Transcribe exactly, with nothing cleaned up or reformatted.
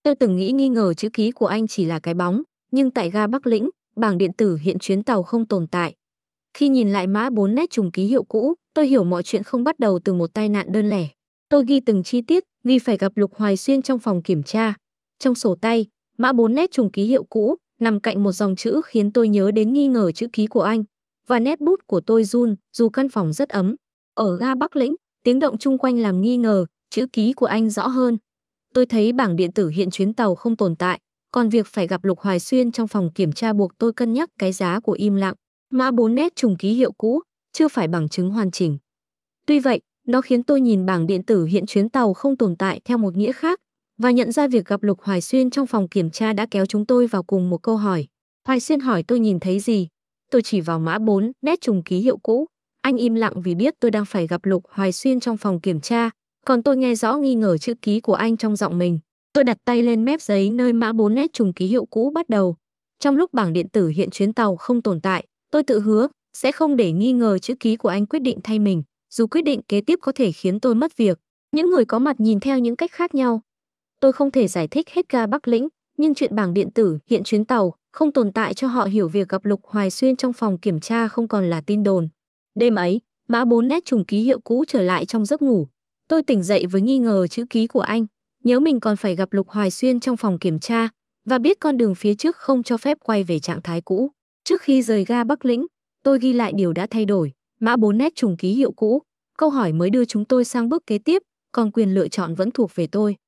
Tôi từng nghĩ nghi ngờ chữ ký của anh chỉ là cái bóng, nhưng tại ga Bắc Lĩnh, bảng điện tử hiện chuyến tàu không tồn tại. Khi nhìn lại mã bốn nét trùng ký hiệu cũ, tôi hiểu mọi chuyện không bắt đầu từ một tai nạn đơn lẻ. Tôi ghi từng chi tiết vì phải gặp Lục Hoài Xuyên trong phòng kiểm tra. Trong sổ tay, mã bốn nét trùng ký hiệu cũ nằm cạnh một dòng chữ khiến tôi nhớ đến nghi ngờ chữ ký của anh. Và nét bút của tôi run dù căn phòng rất ấm. Ở ga Bắc Lĩnh, tiếng động chung quanh làm nghi ngờ chữ ký của anh rõ hơn. Tôi thấy bảng điện tử hiện chuyến tàu không tồn tại, còn việc phải gặp Lục Hoài Xuyên trong phòng kiểm tra buộc tôi cân nhắc cái giá của im lặng. Mã bốn nét trùng ký hiệu cũ, chưa phải bằng chứng hoàn chỉnh. Tuy vậy, nó khiến tôi nhìn bảng điện tử hiện chuyến tàu không tồn tại theo một nghĩa khác, và nhận ra việc gặp Lục Hoài Xuyên trong phòng kiểm tra đã kéo chúng tôi vào cùng một câu hỏi. Hoài Xuyên hỏi tôi nhìn thấy gì? Tôi chỉ vào mã bốn nét trùng ký hiệu cũ. Anh im lặng vì biết tôi đang phải gặp Lục Hoài Xuyên trong phòng kiểm tra, còn tôi nghe rõ nghi ngờ chữ ký của anh trong giọng mình. Tôi đặt tay lên mép giấy nơi mã bốn nét trùng ký hiệu cũ bắt đầu. Trong lúc bảng điện tử hiện chuyến tàu không tồn tại, tôi tự hứa sẽ không để nghi ngờ chữ ký của anh quyết định thay mình, dù quyết định kế tiếp có thể khiến tôi mất việc. Những người có mặt nhìn theo những cách khác nhau. Tôi không thể giải thích hết ga Bắc Lĩnh, nhưng chuyện bảng điện tử hiện chuyến tàu không tồn tại cho họ hiểu việc gặp Lục Hoài Xuyên trong phòng kiểm tra không còn là tin đồn. Đêm ấy, mã bốn nét trùng ký hiệu cũ trở lại trong giấc ngủ. Tôi tỉnh dậy với nghi ngờ chữ ký của anh, nhớ mình còn phải gặp Lục Hoài Xuyên trong phòng kiểm tra, và biết con đường phía trước không cho phép quay về trạng thái cũ. Trước khi rời ga Bắc Lĩnh, tôi ghi lại điều đã thay đổi, mã bốn nét trùng ký hiệu cũ. Câu hỏi mới đưa chúng tôi sang bước kế tiếp, còn quyền lựa chọn vẫn thuộc về tôi.